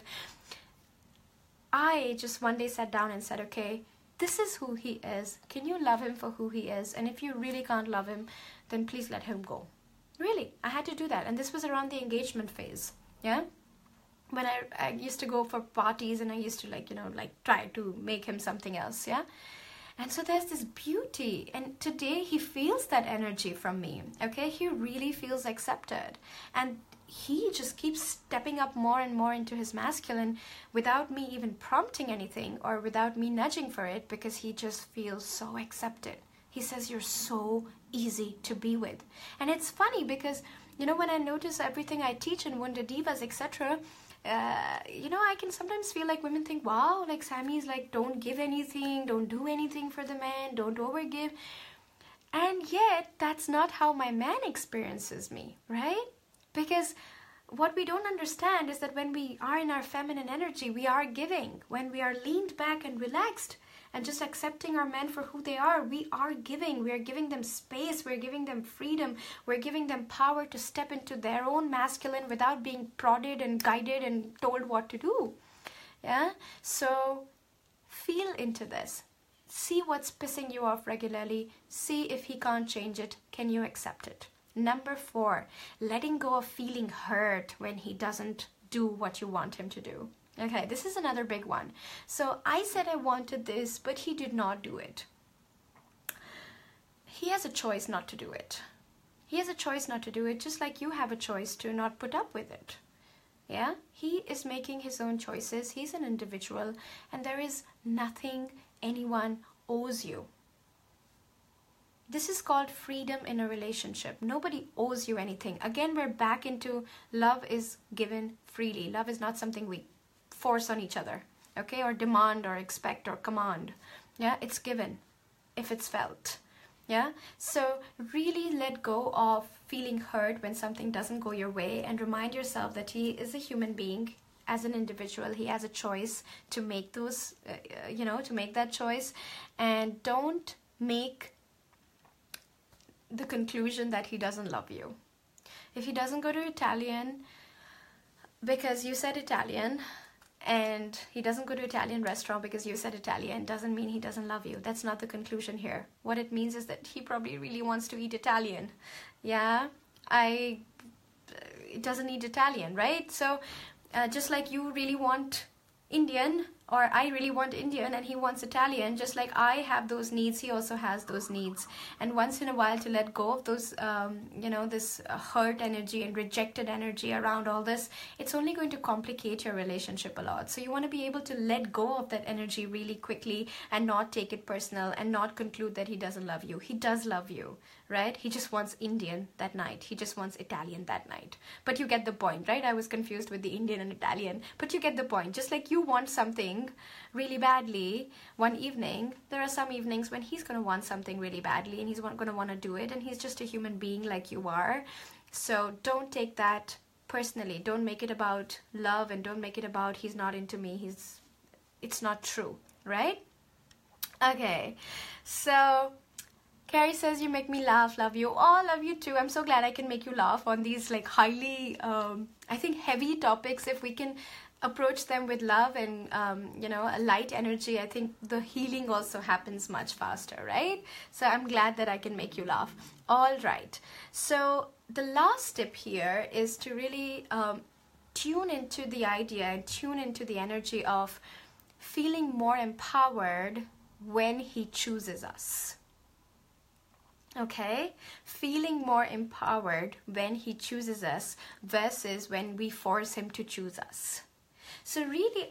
I just one day sat down and said, okay, this is who he is. Can you love him for who he is? And if you really can't love him, then please let him go. Really, I had to do that. And this was around the engagement phase. Yeah. When I used to go for parties and I used to like, you know, like try to make him something else. Yeah. And so there's this beauty, and today he feels that energy from me, okay? He really feels accepted, and he just keeps stepping up more and more into his masculine without me even prompting anything or without me nudging for it, because he just feels so accepted. He says, you're so easy to be with. And it's funny because, you know, when I notice everything I teach in Wounded Divas, etc., you know, I can sometimes feel like women think, wow, like Sammy's like, don't give anything, don't do anything for the man, don't overgive. And yet, that's not how my man experiences me, right? Because what we don't understand is that when we are in our feminine energy, we are giving. When we are leaned back and relaxed and just accepting our men for who they are, we are giving. We are giving them space. We're giving them freedom. We're giving them power to step into their own masculine without being prodded and guided and told what to do. Yeah? So feel into this. See what's pissing you off regularly. See if he can't change it. Can you accept it? Number 4, letting go of feeling hurt when he doesn't do what you want him to do. Okay, this is another big one. So I said I wanted this, but he did not do it. He has a choice not to do it. He has a choice not to do it, just like you have a choice to not put up with it. Yeah, he is making his own choices. He's an individual, and there is nothing anyone owes you. This is called freedom in a relationship. Nobody owes you anything. Again, we're back into love is given freely. Love is not something we force on each other, okay, or demand or expect or command. Yeah, it's given if it's felt. Yeah, so really let go of feeling hurt when something doesn't go your way, and remind yourself that he is a human being. As an individual, he has a choice to make those, to make that choice, and don't make the conclusion that he doesn't love you. If he doesn't go to Italian because you said Italian, and he doesn't go to Italian restaurant because you said Italian, doesn't mean he doesn't love you. That's not the conclusion here. What it means is that he probably really wants to eat Italian. Yeah, it doesn't eat Italian, right? So just like you really want Indian, or I really want Indian and he wants Italian, just like I have those needs, he also has those needs. And once in a while to let go of those, this hurt energy and rejected energy around all this, it's only going to complicate your relationship a lot. So you want to be able to let go of that energy really quickly and not take it personal and not conclude that he doesn't love you. He does love you, right? He just wants Indian that night. He just wants Italian that night. But you get the point, right? I was confused with the Indian and Italian, but you get the point. Just like you want something something really badly one evening, there are some evenings when he's going to want something really badly and he's going to want to do it, and he's just a human being like you are. So don't take that personally. Don't make it about love, and don't make it about he's not into me. It's not true, right? Okay, so Carrie says, you make me laugh. Love you. Oh, love you too. I'm so glad I can make you laugh on these like highly, I think, heavy topics. If we can approach them with love and, you know, a light energy, I think the healing also happens much faster, right? So I'm glad that I can make you laugh. All right. So the last tip here is to really tune into the idea and tune into the energy of feeling more empowered when he chooses us. Okay, feeling more empowered when he chooses us versus when we force him to choose us. So really,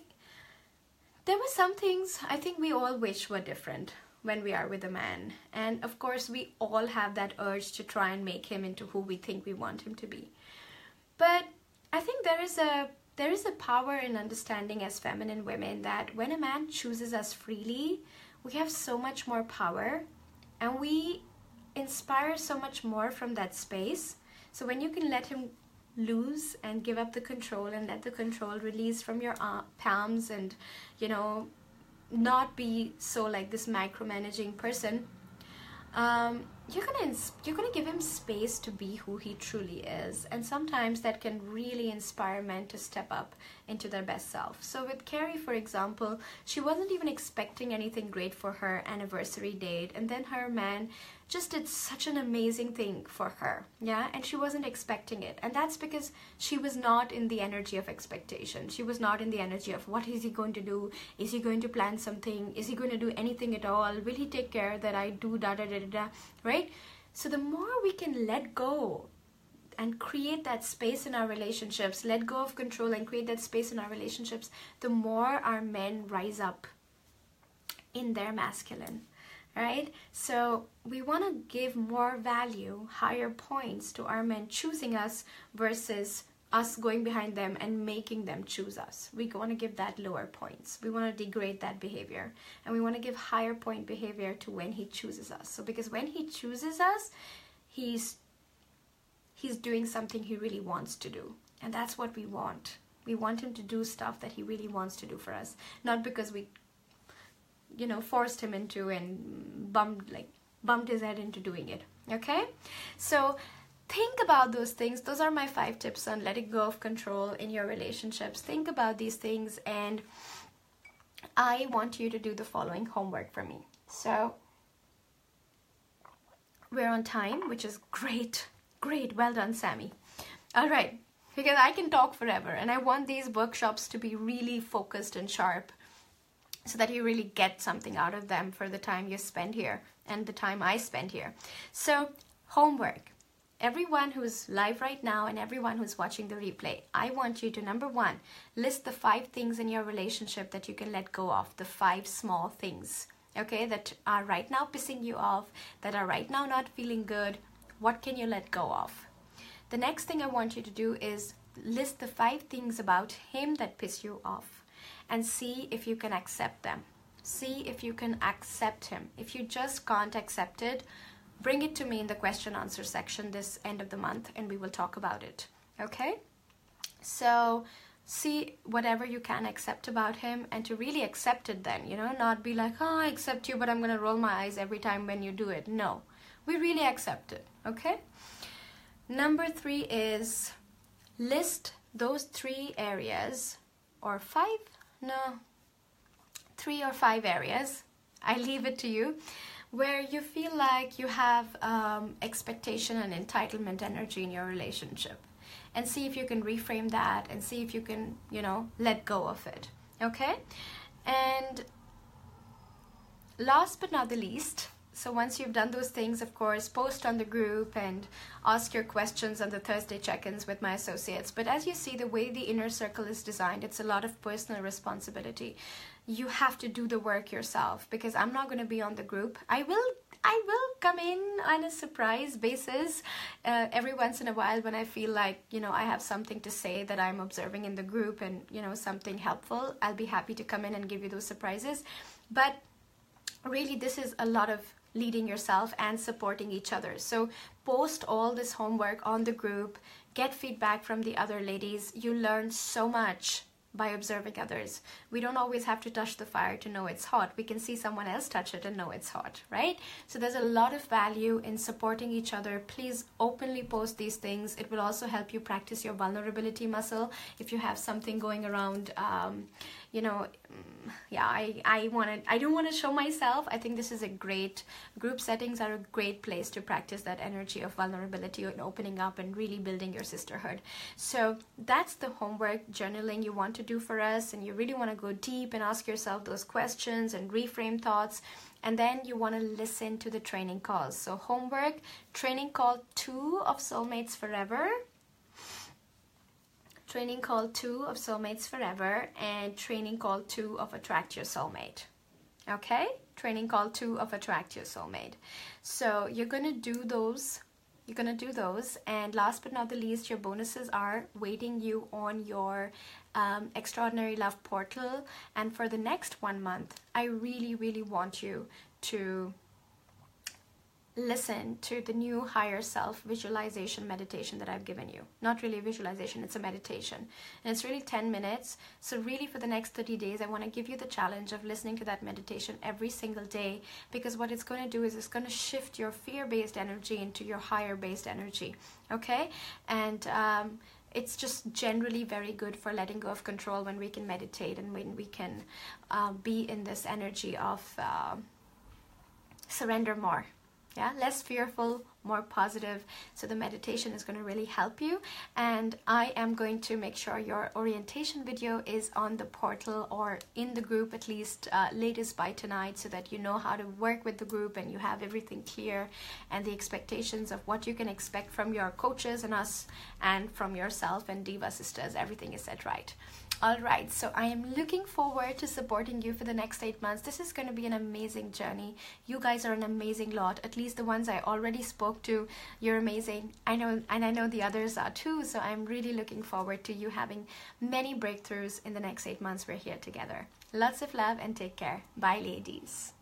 there were some things I think we all wish were different when we are with a man. And of course, we all have that urge to try and make him into who we think we want him to be. But I think there is a power in understanding as feminine women that when a man chooses us freely, we have so much more power and we inspire so much more from that space. So when you can let him loose and give up the control and let the control release from your palms and, you know, not be so like this micromanaging person, you're gonna give him space to be who he truly is. And sometimes that can really inspire men to step up into their best self. So with Carrie, for example, she wasn't even expecting anything great for her anniversary date, and then her man just did such an amazing thing for her, yeah, and she wasn't expecting it. And that's because she was not in the energy of expectation. She was not in the energy of what is he going to do? Is he going to plan something? Is he going to do anything at all? Will he take care that I do da da da da da, right? So the more we can let go and create that space in our relationships, let go of control and create that space in our relationships, the more our men rise up in their masculine. Right? So we want to give more value, higher points to our men choosing us versus us going behind them and making them choose us. We want to give that lower points. We want to degrade that behavior, and we want to give higher point behavior to when he chooses us. So because when he chooses us, he's doing something he really wants to do, and that's what we want. We want him to do stuff that he really wants to do for us, not because we, you know, forced him into and bumped his head into doing it. Okay, so think about those things. Those are my 5 tips on letting go of control in your relationships. Think about these things, and I want you to do the following homework for me. So we're on time, which is great. Well done, Sammy. All right, because I can talk forever, and I want these workshops to be really focused and sharp, so that you really get something out of them for the time you spend here and the time I spend here. So, homework. Everyone who's live right now and everyone who's watching the replay, I want you to, number 1, list the 5 things in your relationship that you can let go of, the 5 small things, okay, that are right now pissing you off, that are right now not feeling good. What can you let go of? The next thing I want you to do is list the 5 things about him that piss you off, and see if you can accept them. See if you can accept him. If you just can't accept it, bring it to me in the question answer section this end of the month, and we will talk about it. Okay? So see whatever you can accept about him, and to really accept it then, you know, not be like, oh, I accept you, but I'm going to roll my eyes every time when you do it. No, we really accept it. Okay? Number 3 is list those 3 areas, or 5, no, 3 or 5 areas, I leave it to you, where you feel like you have expectation and entitlement energy in your relationship, and see if you can reframe that, and see if you can, you know, let go of it. Okay? And last but not the least, So once you've done those things, of course, post on the group and ask your questions on the Thursday check-ins with my associates. But as you see, the way the inner circle is designed, it's a lot of personal responsibility. You have to do the work yourself, because I'm not going to be on the group. I will come in on a surprise basis every once in a while when I feel like, you know, I have something to say that I'm observing in the group and, you know, something helpful. I'll be happy to come in and give you those surprises. But really, this is a lot of leading yourself and supporting each other. So post all this homework on the group, get feedback from the other ladies. You learn so much by observing others. We don't always have to touch the fire to know it's hot. We can see someone else touch it and know it's hot, right? So there's a lot of value in supporting each other. Please openly post these things. It will also help you practice your vulnerability muscle. If you have something going around, you know, yeah, I don't want to show myself. I think this is a great, group settings are a great place to practice that energy of vulnerability and opening up and really building your sisterhood. So that's the homework journaling you want to do for us, and you really want to go deep and ask yourself those questions and reframe thoughts. And then you want to listen to the training calls. So homework, training call 2 of Soulmates Forever, training call 2 of Soulmates Forever, and training call 2 of Attract Your Soulmate. Okay? Training call 2 of Attract Your Soulmate. So you're going to do those. You're going to do those. And last but not the least, your bonuses are waiting you on your Extraordinary Love portal. And for the next 1 month, I really, really want you to listen to the new higher self visualization meditation that I've given you. Not really a visualization, it's a meditation. And it's really 10 minutes. So really for the next 30 days, I want to give you the challenge of listening to that meditation every single day, because what it's going to do is it's going to shift your fear-based energy into your higher-based energy. Okay? And it's just generally very good for letting go of control when we can meditate and when we can be in this energy of surrender more. Yeah, less fearful, more positive. So the meditation is going to really help you. And I am going to make sure your orientation video is on the portal or in the group at least latest by tonight, so that you know how to work with the group and you have everything clear, and the expectations of what you can expect from your coaches and us and from yourself and Diva Sisters. Everything is set right. All right, so I am looking forward to supporting you for the next 8 months. This is going to be an amazing journey. You guys are an amazing lot, at least the ones I already spoke to. You're amazing. I know, and I know the others are too, so I'm really looking forward to you having many breakthroughs in the next 8 months we're here together. Lots of love and take care. Bye, ladies.